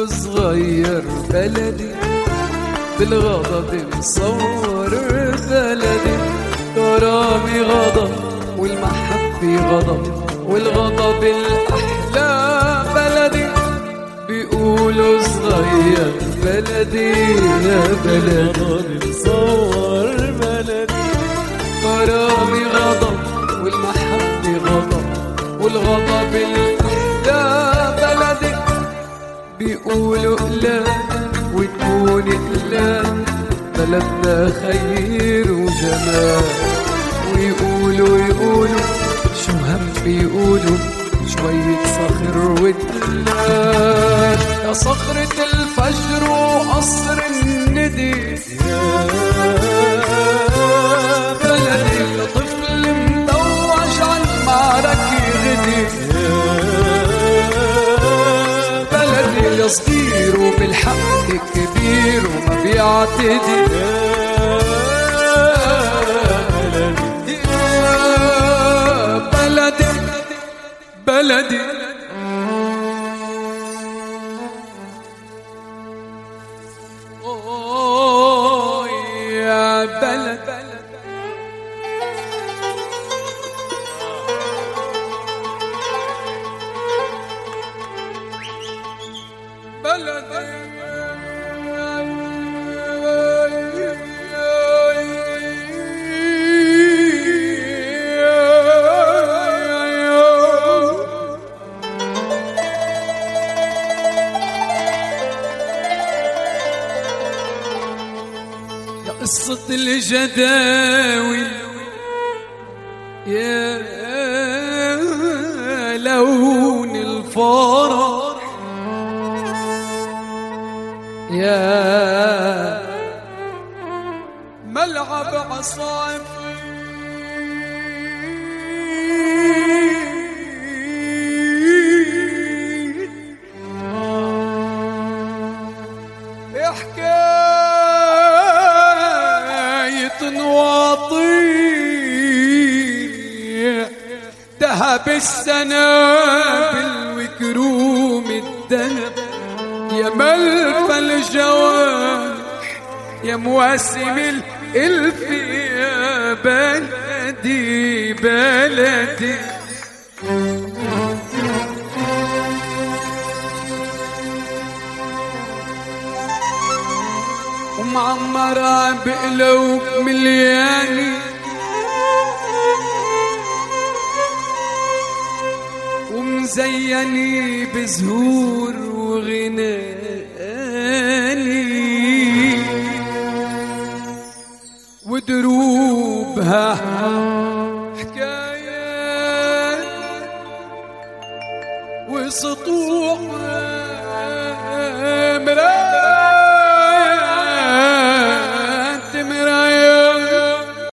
صغير بلدي بالغضب مصور بلدي، غرامي غضب والمحبة غضب والغضب الأحلى بلدي. بيقولوا صغير بلدي يا بلدي مصور بلدي، غرامي غضب والمحبة غضب والغضب الأحلى بلدي. بيقولوا لا وتكون لا بلدنا خير وجمال، ويقولوا شو هم بيقولوا شوية صخر ودلال. يا صخرة الفجر وقصر الندي يا بلدي، يا طفل مدوج عالمعركة غدي بلدي، يا صغير وبالحق كبير وما بيعتدي بلدي بلدي. أوه يا بلد بلدي قصة الجداول يا لون الفرح يا ملعب عصافير ذهب السنابل وكروم الذهب، يا ملف الجوارح يا مواسم الإلف يا بلدي بلدي. ومعمرة بقلوب ملياني ومزيني بزهور وغناني، ودروبها حكايات وسطوعها مراد